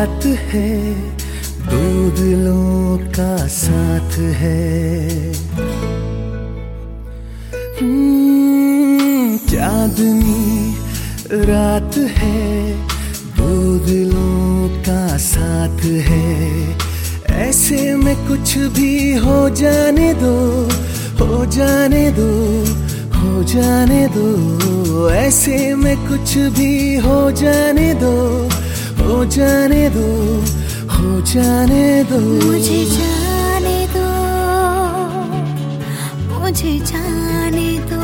रात है, दो दिलों का साथ है। चांदनी रात है, दो दिलों का साथ है। ऐसे में कुछ भी हो जाने दो, हो जाने दो, हो जाने दो। ऐसे में कुछ भी हो जाने दो, हो जाने दो, हो जाने दो। मुझे जाने दो, मुझे जाने दो,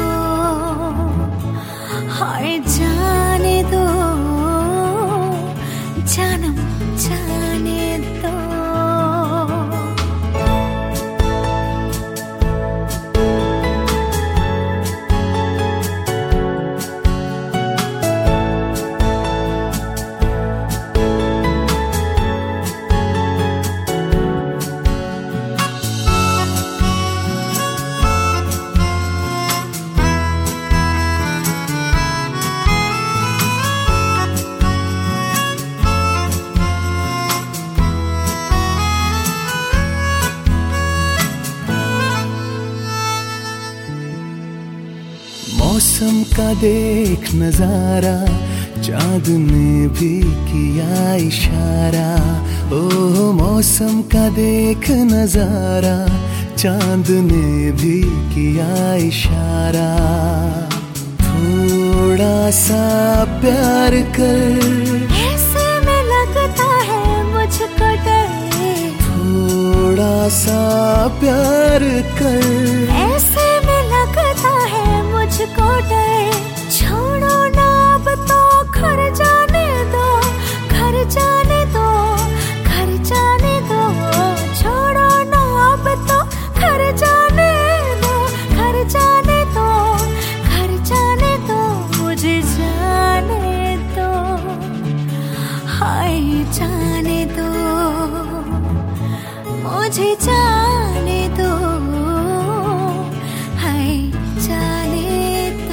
हाय जाने दो, जानम जाने दो। मौसम का देख नजारा, चांद ने भी किया इशारा। ओ मौसम का देख नजारा, चांद ने भी किया इशारा। थोड़ा सा प्यार कर, ऐसे में लगता है मुझको डर। थोड़ा सा प्यार कर, ऐसे में लगता है मुझको डर। छोड़ो ना अब तो घर जाने दो, घर जाने दो, घर जाने दो। छोड़ो ना अब तो घर जाने दो, घर जाने दो, घर जाने दो। मुझे जाने दो, हाय जाने दो, मुझे जाने दो, हाय जाने दो।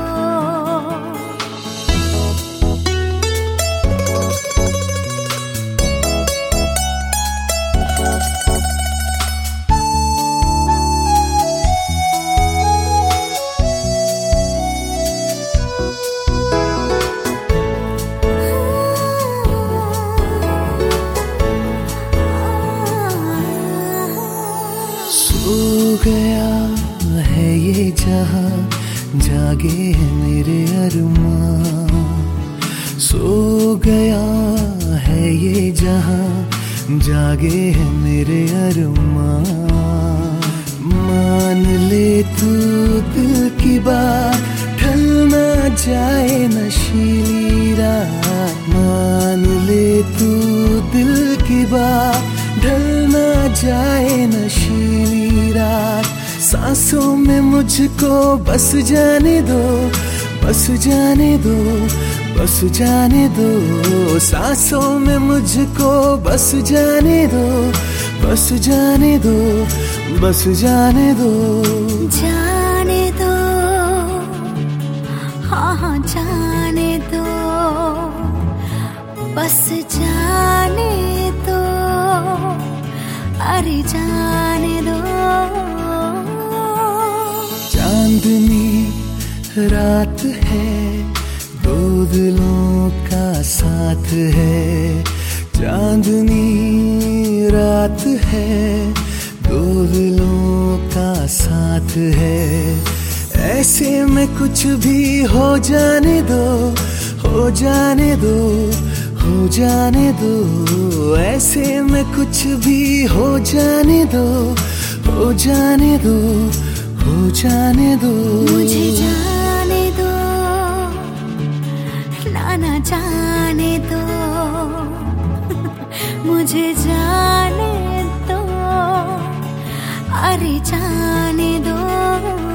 सो गया है ये जहां, जागे हैं मेरे अरमां। सो गया है ये जहां, जागे हैं मेरे अरमां। मान ले तू दिल की बात, ढल ना जाए नशीली रात। मान ले तू दिल की बात, ढल ना जाए नशीली रात। सांसों में मुझको बस जाने दो, बस जाने दो, बस जाने दो। सांसों में मुझको बस जाने दो, बस जाने दो, बस जाने दो। जाने दो, हाँ हाँ जाने दो, बस जाने दो, अरे जाने दो। चांदनी रात है, दो दिलों का साथ है। चांदनी रात है, दो दिलों का साथ है। ऐसे में कुछ भी हो जाने दो, हो जाने दो, हो जाने दो। ऐसे में कुछ भी हो जाने दो, हो जाने दो, हो जाने दो। मुझे जाने दो, ना जाने दो, मुझे जाने दो, अरे जाने दो।